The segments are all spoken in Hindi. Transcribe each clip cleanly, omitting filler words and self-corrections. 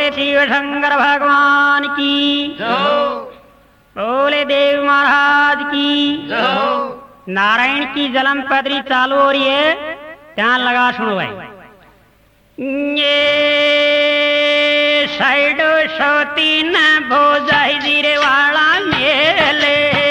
बोले शिव शंकर भगवान की, बोले देव महाराज की, नारायण की जलम पदरी चालू हो रही है, ध्यान लगा सुनो भाई। ये साइड सोती न भोजाई जीरे वाला मेले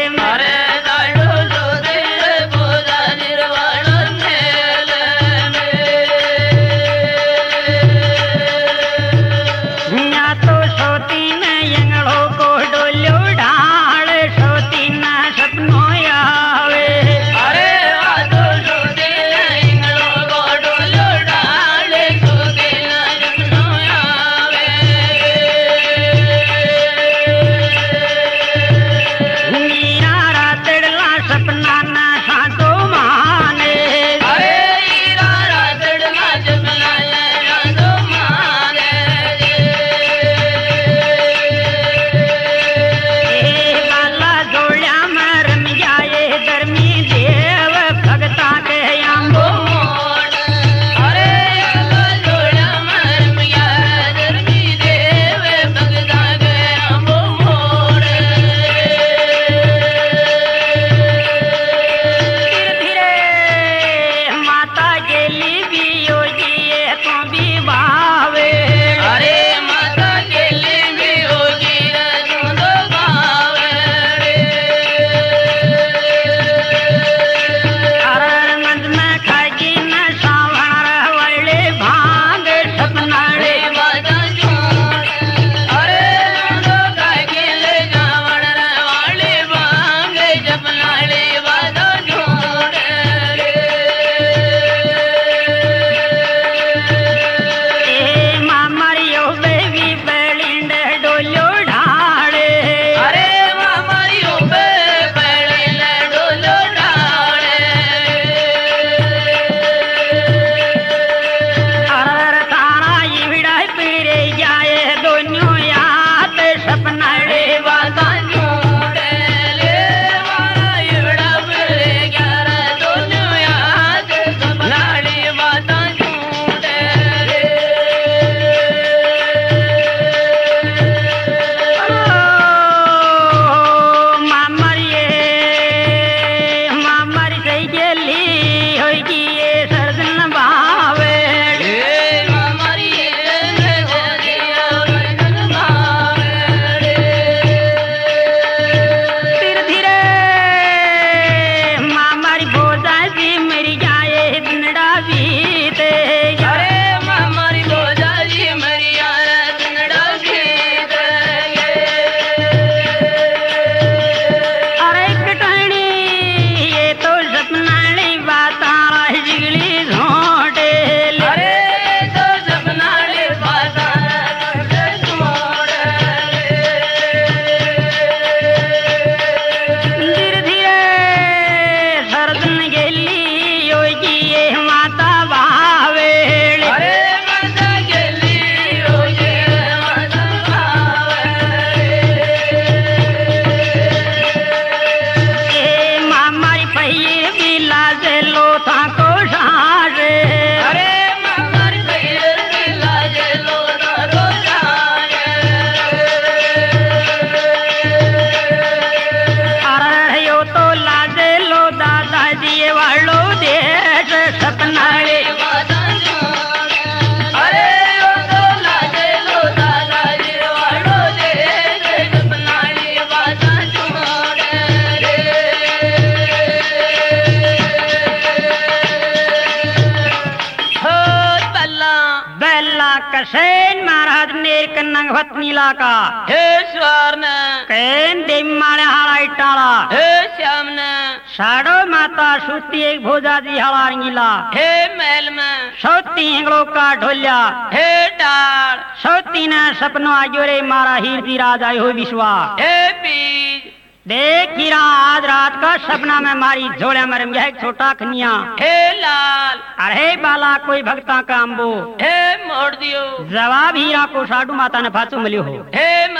कसेन महाराज ने कन्नंग भतनीला का हे स्वर्ण कैन देव मारे हारा इटाला हे श्यामन साडो माता सुती एक भोजा जी हारा रंगीला हे मैल में सौती हिंगलो का ढोलिया हे डाल सौती ने सपनो आजो रे मारा हीर दी राज आयो विश्वा हे बीज देख हीरा आज रात का सपना में मारी झोले में रम एक छोटा खनिया हे लाल अरे बाला कोई भक्ता का अम्बो हे मोड़ दियो जवाब हीरा को साडू माता ने फाचो मिलियो हो हे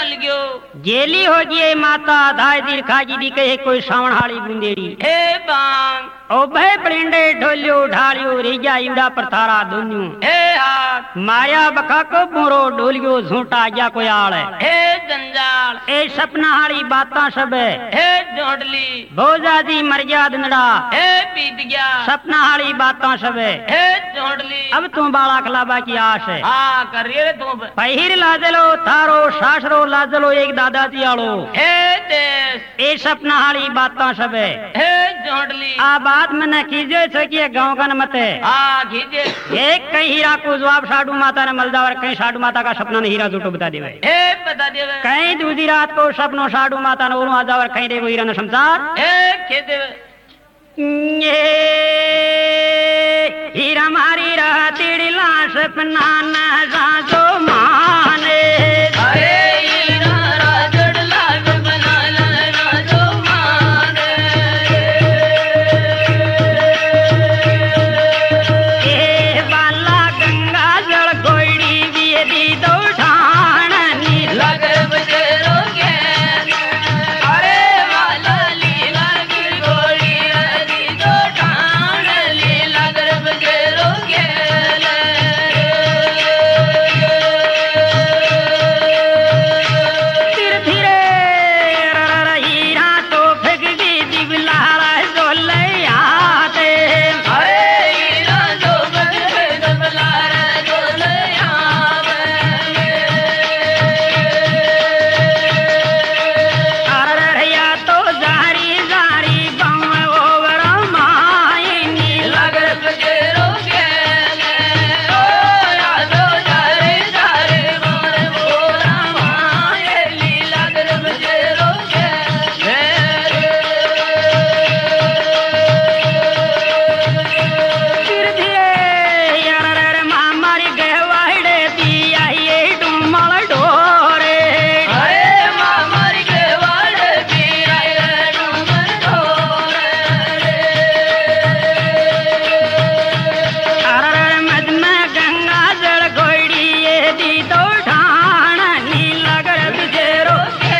मल गयो जेली हो गई माता धाय दी खाजी दी कहे कोई सावणहाली बुंदेड़ी हे बांग ओ भय प्रिंडे ढोलियो ढालियो रेजा इवड़ा परथारा दुन्यू हे हाथ माया बखा को बुरो ढोलियो झूठा या कोई आल है हे जंजाल ए सपना हाली बातां सब है हे जोड़ली भोजा दी मर्याद नड़ा हे पीत गया सपना हाली बातां सब है हे जोड़ली अब तू बाला खलाबा की आश है हाँ कर रे तू पहिर लाजलो थारो सासरो लाजलो एक दादा जी आलो हे देश ए सपना हाली बातां सब है हे जोड़ली आ बात मैंने कीजिए छे कि गांव का मत है हाँ खींचे एक कहीं हीरा को जवाब साडू माता ने मलदा और कहीं साडू माता का सपना ने हीरा झूठो बता देवे हे बता दे कहीं दूसरी रात को सपनो साडू माता ने ओरू आजा और कहीं देखो हीरा ने संसार हे खेते ये हीरा मारी रातिड़ला सपना न साजो माने अरे हीरा राजड़ला सपना न साजो माने ए बाला गंगा जल गोइड़ी वियदी दो ठाणनी लगे बजेरो के अरे वाला लीला की गोली दी दो ठाण लीला कर बजेरो के फिर फिरे हीरा तो फेंक दी दिवलारा जोले आते अरे हीरा जो बजे दबलार जो ले आवे अररिया तो जारी जारी बम ओवर मायनी लगे बजेरो के ओ यादो जारे जारे मोर बोला माए लीला कर बजेरो के फिर धीरे अरर मामारी गहवाड़े दिया ये डुमल डोरे अरे मामर के वाड़े पीराए डूमर ढोरे अरर मद में गंगा जल गोइड़ी ये दी दो ठाण नीला कर बिजेरो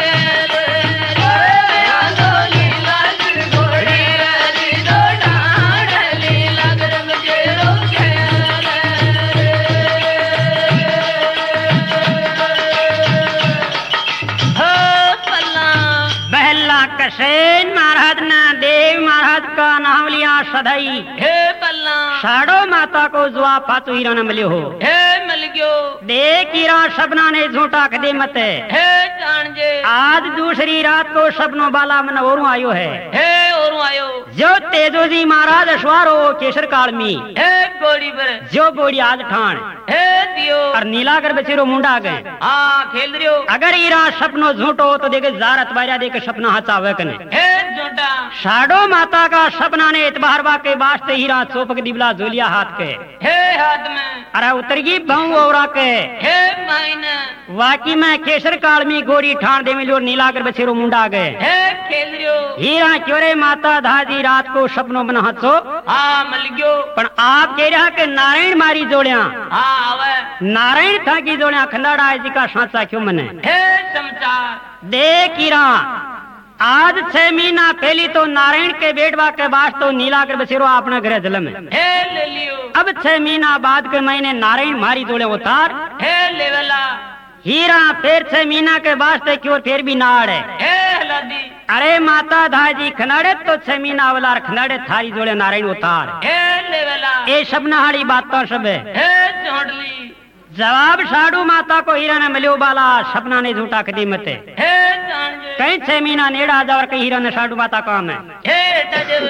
बहला कसेन महाराज ने देव महाराज का नाम लिया सदाई साड़ो माता को जुआ पातू हीरा न मिले हो देख हीरा सपना ने झूठा खदे मत आज दूसरी रात को सपनों बाला मन और आयो है जो तेजो जी महाराज अश्वारो केसर काल में जो बोड़ी आज ठाण और नीलागर बचेरो मुंडा गए खेल रियो अगर हीरा सपनो झूठो तो देखे जारत बारिया देखे सपना हचावे कने हे झूठा साडो माता का सपना ने इतबार के वास्ते हीरा चोपक दिबला जोलिया हाथ के हे हाथ में अरे उतरगी बहु औरा के हे मायने वाकी में केसर काल में गोरी ठाण दे मिलो नीलागर बचेरो मुंडा गए हे खेल रियो हीरा क्योरे माता धाजी रात को सपनों बना हचो हाँ मल गयो पण आप कह रहा के नारायण मारी जोड़िया हाँ आवे नारायण था की जोड़िया खंडाड़ा जी का साचा क्यों मने हे समाचार देख हीरा आज 6 महीना पहली तो नारायण के बेटवा के बास तो नीलाकर बसेरो अपना घर जल में हे ले लियो अब 6 महीना बाद के महीने नारायण मारी जोड़े उतार हे लेवला हीरा फिर 6 महीना के वास्ते क्यों फिर भी नाड़ है हे हलादी अरे माता धाजी खनाड़े तो 6 महीना वाला खनाड़े थारी जोड़े नारायण उतार हे लेवला ये सब नहाड़ी बात तो सब है हे चोड़ली जवाब साडू माता को हीरा ने मिलो बाला सपना ने झूठा कदीमत है हे जानजे कहीं 6 महीना नेड़ा जा और कहीं हीरा ने साडू माता काम है हे तजब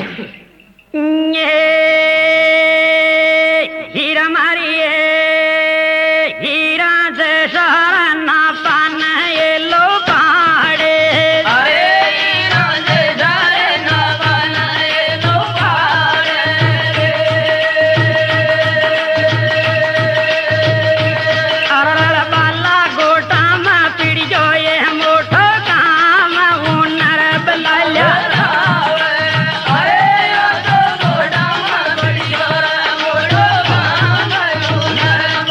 ये हीरा मारी हीरा से सहारा ना पान ये लो पाड़े अरे हीरा से जारे ना बनाए लो पाड़े अरल बाला गोटा में पिड़ जो ये मोटो काम उनर बलाया अरे तो गोड़ा बड़ी और मोड़ो काम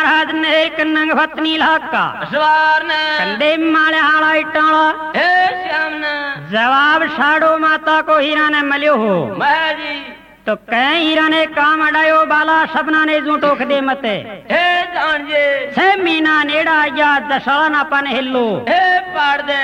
महाराज ने एक नंग भतनी लाका सवार ने कंदे माले हाड़ा इटाला हे श्याम ने जवाब साड़ो माता को हीरा ने मलियो हो महाजी तो कहीं हीरा ने काम अडायो बाला सबना ने जूठो खदे मते हे जान जे छह महीना नेड़ा या दशहरा ना पन हिलो हे पाड़ दे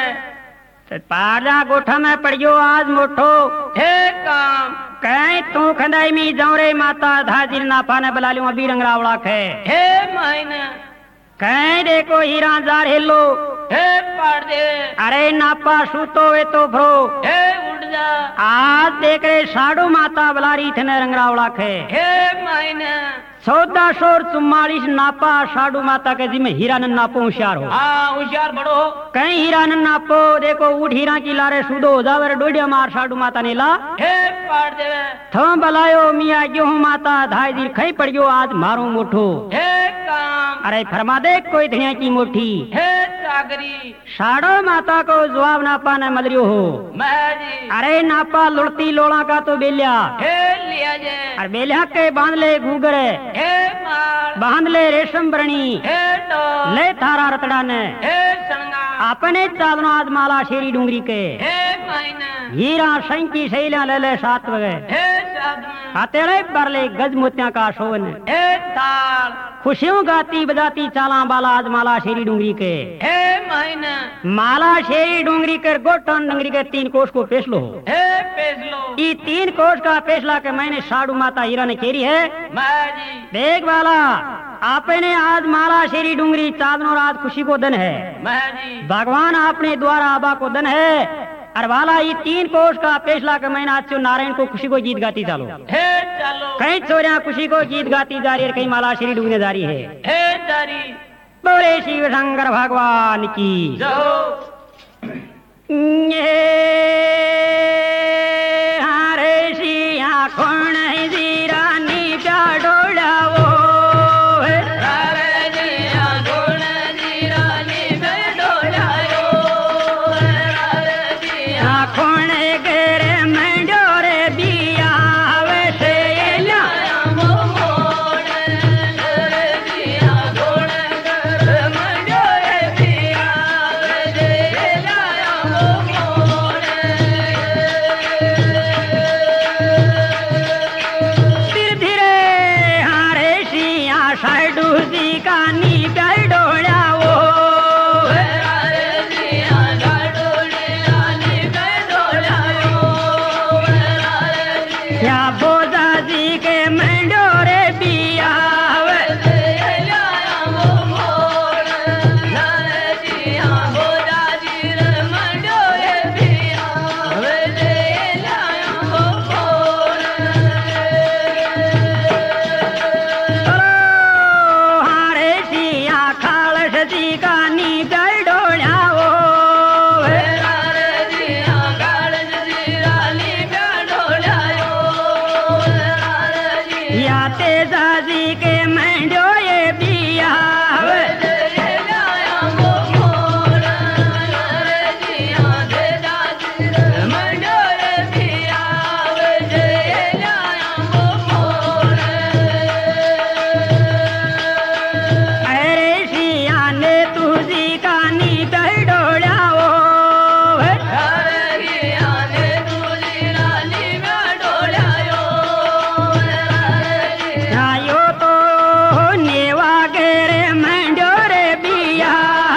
पाड़ा गोठा में पड़ियो आज मोठो हे काम कहीं तू खंदाई मी जौरे माता धाजिर ना पाने बुला लियो अभी रंगरावड़ा खे हे मायने कहीं देखो हीरा जार हिलो हे पाड़ दे अरे नापा सूतो वे तो भ्रो हे उड़ जा आज देख रे साडू माता बुलारी थने रंगरावड़ा खे हे मायने 1444 नापा साडू माता के जिम्मे हीरा न नापो होशियार हो हाँ होशियार बड़ो कहीं हीरा न नापो देखो उठ हीरा की लारे सुदो हो जावे डोडिया मार साडू माता ने ला हे पाड़ दे थम बलायो मिया गेहूं माता धाई दिन खई पड़ियो आज मारो मोठो हे काम अरे फरमा दे कोई धनिया की मुट्ठी हे सागरी साडो माता को जवाब नापा न मलरियो हो महाजी अरे नापा लुड़ती लोड़ा का तो बेलिया हे लिया जे अरे बेलिया के बांध ले घूगरे हे मार बांध ले रेशम बरणी हे तो ले थारा रतड़ा ने हे सणगा अपने चादनो आज माला शेरी डूंगरी के हे मायने हीरा शंकी शैला ले ले सात वगे हे साधन हतेड़े बरले गज मोतिया का शोवन हे ताल खुशियों गाती बजाती चाला बाला आज माला शेरी डूंगरी के हे मायने माला शेरी डूंगरी कर गोटन डूंगरी के 3 कोष को पेश लो हे पेसलो ई 3 कोष का पेशला के मैंने साडू माता हीरा ने केरी है महाजी देख वाला आपने आज माला शेरी डूंगरी चादनो रात खुशी को दिन है महाजी भगवान आपने द्वारा आबा को दिन है और वाला ये 3 कोष का पेशला के महीना आज नारायण को खुशी को गीत गाती चालो हे चलो कहीं छोरिया खुशी को गीत गाती जा रही है कहीं माला श्री डूबने जा रही है हे जारी बोले शिव शंकर भगवान की जो ये हरे सिया कौन है जीरानी प्या डोड़ावो रे जिया गुण जीरानी में डोलायो रे जिया कौन गेरे में डोरे बिया वैसे लाया मोड़ रे जिया गुण कर मंडोरे पिया रे लाया मोड़ धीरे धीरे हारे सिया साडू जी का नी प्या डोड़ावो रे जिया गाडोले आनी में डोलायो रे या बोजा जी के मंडोरे बिया लाया मोड़ रे जिया बोदा जी रे मंडोरे पिया रे लाया मोड़ हारे सिया खालस जी का नी प्या डोड़ावो रे जिया गाड़न जीरानी में डोलायो रे या तेजा जी के मंडोए बिया लाया मोड़ रे जिया देदा जी रे मंडोरे पिया रे लाया मोड़ अरे सिया ने तुझी का नी प्या डोड़ावो यो तो नेवा गेरे मंडोरे बिया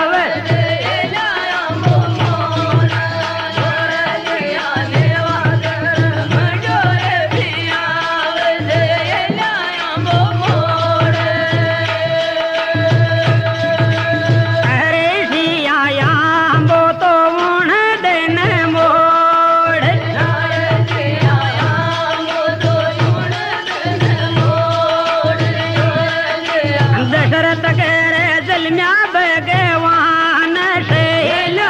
अरे सिया याम्बो तो उण दिन मोड़ दशरथ गेरे जलम्या भगवान शैला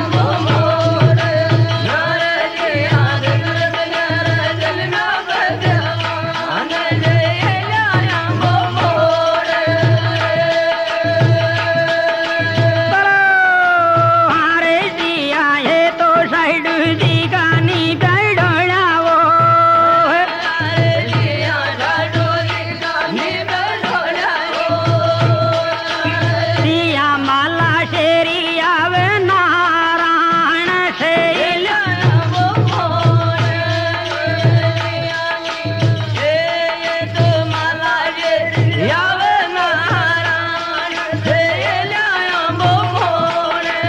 हारे सिया ये तो साइड जी का नी प्या डोड़ावो हे लाया बो मोड़े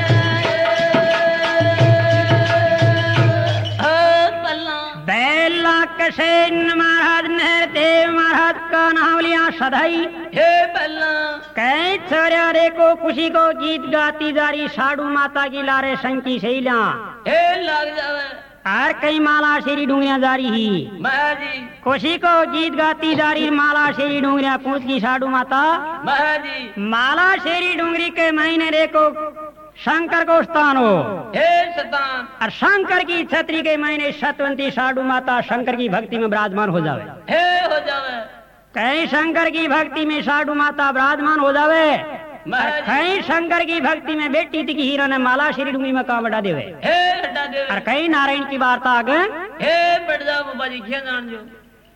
पल्ला बैला कसेन महाराज नहर देव महाराज का नाम लिया सदाई हे पल्ला कई छोरिया रे को खुशी को गीत गाती जारी साडू माता की लारे संकी सैला हे लग जावे और कई माला शेरी डूंगरिया जारी ही महाजी खुशी को गीत गाती जारी माला शेरी डूंगरिया पूछ की साडू माता महाजी माला शेरी डूंगरी के महीने रे को शंकर को स्थान हो हे सतान और शंकर की छतरी के महीने सतवंती साडू माता शंकर की भक्ति में विराजमान हो जावे हे हो जावे कहीं शंकर की भक्ति में साडू माता विराजमान हो जावे महाजी कहीं शंकर की भक्ति में बेटी थी की हीरा ने माला श्री डूंगरी में काम बढ़ा देवे हे हटा दे और कहीं नारायण की वार्ता आगे हे बढ़ जा बाबा जी क्या जान जो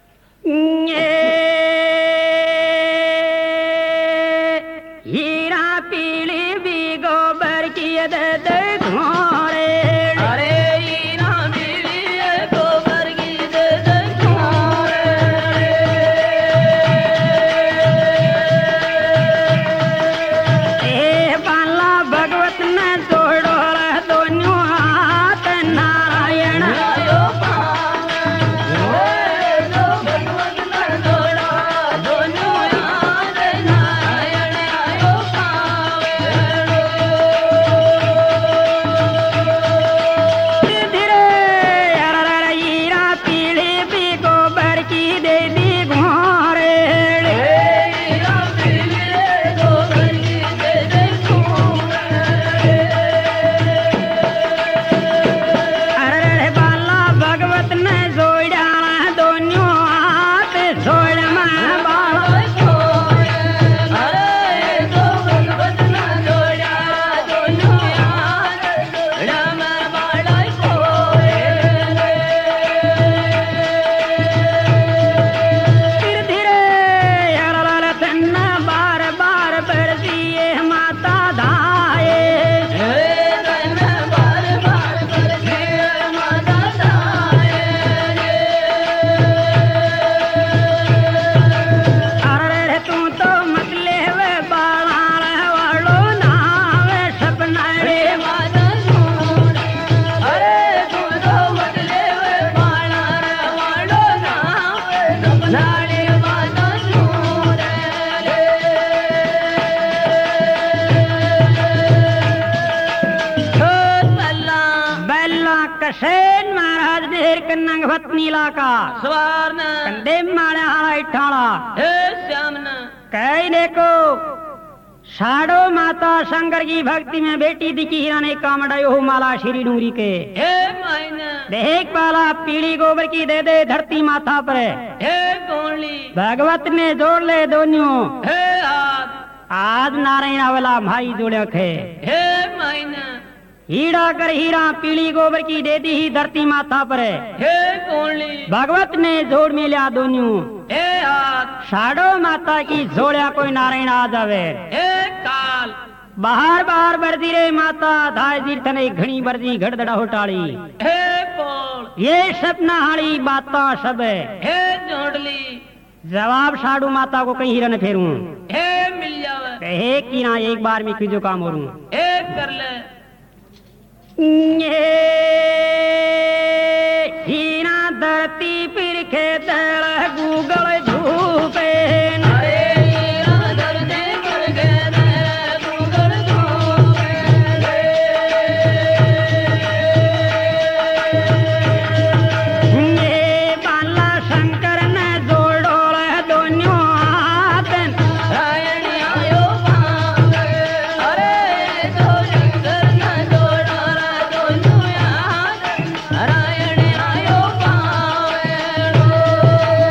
हीरा पीली भी गोबर की दे दे घोड़े अरे हीरा मिली गोबर की दे दे घोड़े ए बाला भगवत ने जोड़ो दोनों हाथ नारायण आयो पावे जो भगवत न जोड़ा दोनों याद नारायण आयो पावे धीरे अरर हीरा पीली भी गोबर की दे दी घोड़े हीरा मिली गोबर की दे दे घोड़े अरे बाला भगवत ने जोड़ा दोनों हाथ जोड़ में बाला अरे तो भगवत न जोड़ा दोनों याद राम बाड़ा कोए धीरे धीरे अरर तन्ना बार बार बरसी माता धाये तन बार बार करके माता अरे तू तो मतले वे बाला वालो नावे सपना रे माता सुन अरे तू तो मतले वे बाणा वाड़ो नाम सपनाड़ी माता सुन पल्ला बैला कसेन महाराज देर कन्नंग भतनीला का सवार न कंदे माड़े हाड़ा इठाड़ा हे श्याम न कई देखो साडो माता शंकर की भक्ति में बेटी दिखी हीरा ने कामड़ायो हो माला श्री डूंगरी के हे माइन देख पाला पीली गोबर की दे दे धरती माथा पर हे गोली भगवत ने जोड़ ले दोनों हे हाथ आज नारायण अवला भाई जोड़े खे हे माइन हीरा कर हीरा पीली गोबर की दे दी ही धरती माथा पर हे गोली भगवत ने जोड़ मिला दोनों हे हाथ साडो माता की जोड़िया कोई नारायण आ जावे हे काल बाहर बाहर बरदी रे माता धाय तीर्थन घणी बरदी घड़धड़ा होटाड़ी हे पोल ये सपना हाड़ी बाता सब हे जोड़ली जवाब साडू माता को कहीं हिरन फेरूं हे मिल जावे कहे कि ना एक बार में क्यों काम करूं हे कर ले हीरा धरती फिर खेतड़ गूगल झूपे अरे हीरा दर्दे कर गए गूगल ये बाला शंकर ने जोड़ो दोनों हाथ रायण आयो पावे अरे तो शंकर न जोड़ा दोनों याद रायण आयो पावे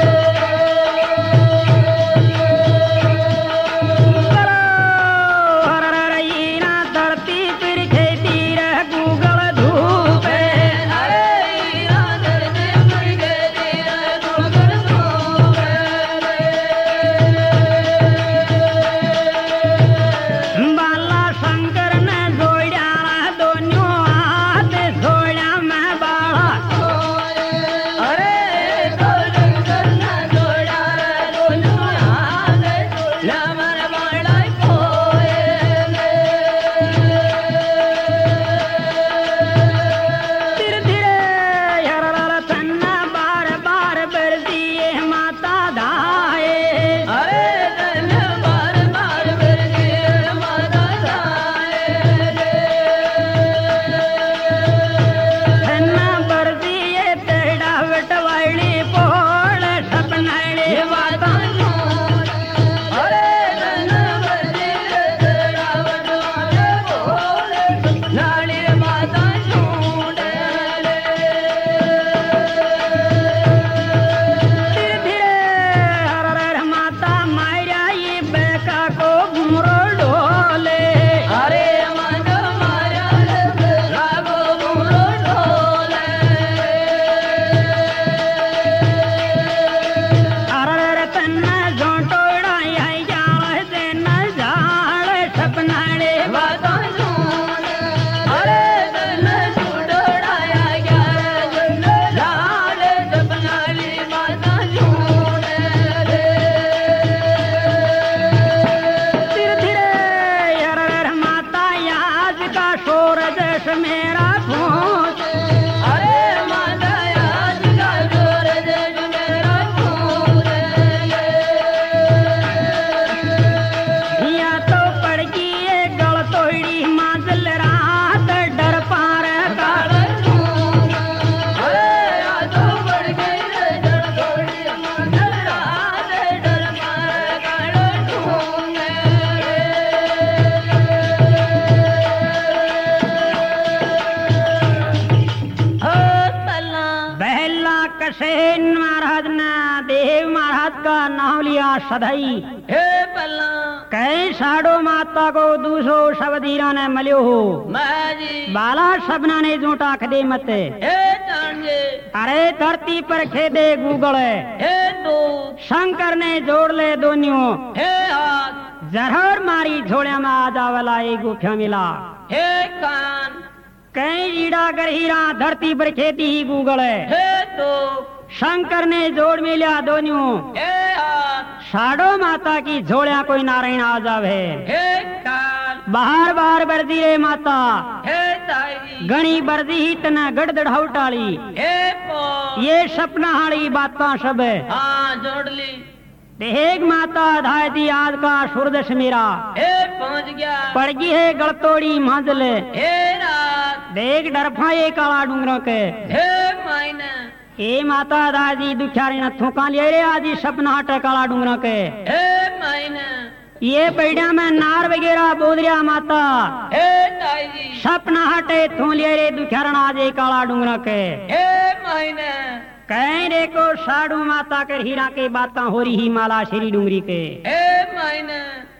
गया सधई हे पल्ला कई साडो माता को दूसो शब्द हीरा ने मलियो हो महाजी बाला सबना ने जूटा खदे मत हे तांजे अरे धरती पर खेदे गूगल हे दो शंकर ने जोड़ ले दोनियों हे हाथ जहर मारी झोड़िया में आ जावला एक गुफिया मिला हे कान कई ईड़ा कर हीरा धरती पर खेती ही गूगल हे दो शंकर ने जोड़ मिलिया दोनियों हे हाथ साडो माता की झोड़िया कोई नारायण आ जावे हे कान बाहर बाहर बरदी रे माता हे ताई घणी बरदी ही तना गड़दड़ हौटाली हे पो ये सपना हाड़ी बातां सब हाँ जोड़ ली देख माता धाय दी आज का सूरदश मेरा हे पहुंच गया पड़ गई है गलतोड़ी मंजिल हे रात देख डरफा ये काला डूंगरों के हे मायने ए माता दादी दुखियारी न थूका ले रे आजी सपना हटे काला डूंगरों के हे मायने ये पैडिया में नार वगैरह बोदरिया माता हे ताई जी सपना हटे थू ले रे दुखियारण आज ये काला डूंगरों के हे मायने कहीं रे को साडू माता के हीरा के बातां हो रही माला श्री डूंगरी के हे मायने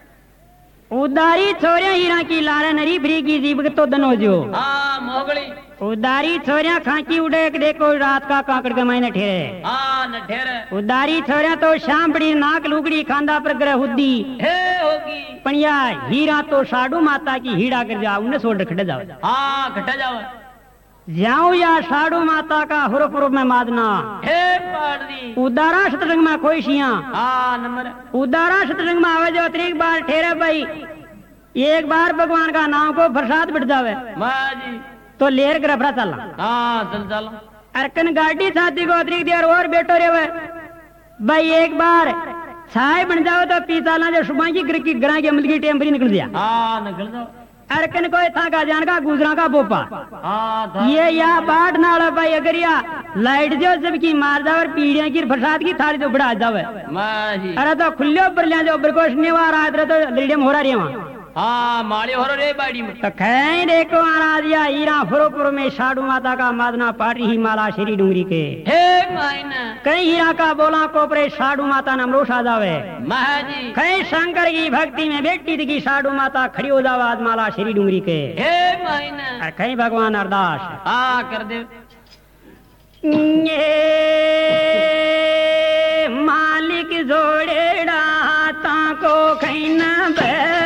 उदारी छोरिया हीरा की लारे नरी भरी की जीव तो दनो जो हाँ मोगली उदारी छोरिया खाकी उड़े देखो रात का काकड़ के मायने ठेरे हाँ न ठहरे उदारी छोरिया तो शाम बड़ी नाक लुगड़ी खांदा पर ग्रह हुद्दी हे होगी पनिया हीरा तो साडू माता की हीरा कर जाओ उन्हें सोड खड़े जाओ हाँ घटा जाओ जाऊं या साडू माता का हुरुप हुरुप में मादना हे पाड़ी उदारा शतरंग में कोई शिया हाँ नंबर उदारा शतरंग में आवे जो एक बार ठेरे भाई एक बार भगवान का नाम को प्रसाद बिट जावे माजी तो लेर ग्रफरा चलना हाँ चल चलो अरकन गाड़ी साथी को अतिरिक्त देर और बेटो रे भाई एक बार छाए बन जाओ तो पीताला जो सुबह की ग्राह की अमल की टेम्परी निकल दिया हाँ निकल जाओ अरकन को था का जान का गुजरा का बोपा हाँ ये या बाट नाला भाई अगर या लाइट जो जब की मार जावे पीढ़िया की प्रसाद की थाली तो बढ़ा जावे माजी अरे तो खुले ऊपर लिया जो प्रकोष्ठ निवार आदर तो लिडियम हो रहा रे वहाँ हाँ माली हो रे बाड़ी में तो खैर देखो आराधिया हीरा फुरोपुर में साडू माता का मादना पाटी ही माला श्री डूंगरी के हे मायने कई हीरा का बोला कोपरे साडू माता नमरोष आ जावे महाजी कई शंकर की भक्ति में बेटी की साडू माता खड़ी हो जावाद माला श्री डूंगरी के हे मायने और कई भगवान अरदास हाँ कर दे ये मालिक जोड़ेड़ा ता को कहीं न